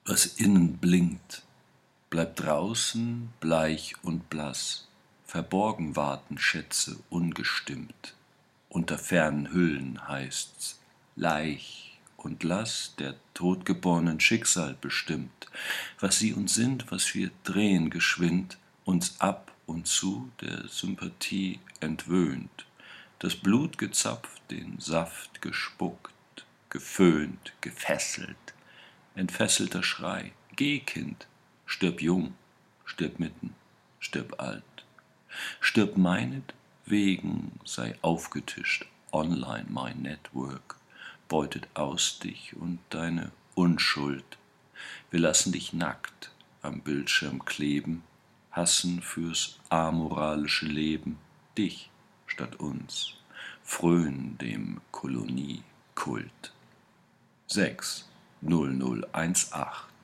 Was innen blinkt, bleibt draußen bleich und blass, verborgen warten Schätze ungestimmt. Unter fernen Hüllen heißt's, Laich und Lass der totgebornen Schicksal bestimmt, was sie uns sind, was wir drehen geschwind, uns ab und zu der Sympathie entwöhnt, das Blut gezapft, den Saft gespuckt, geföhnt, gefesselt, entfesselter Schrei, geh, Kind, stirb jung, stirb mitten, stirb alt, stirb meinetwegen, sei aufgetischt, online mein Network, beutet aus dich und deine Unschuld. Wir lassen dich nackt am Bildschirm kleben, hassen fürs amoralische Leben, dich statt uns, frönen dem Koloniekult. 6 0018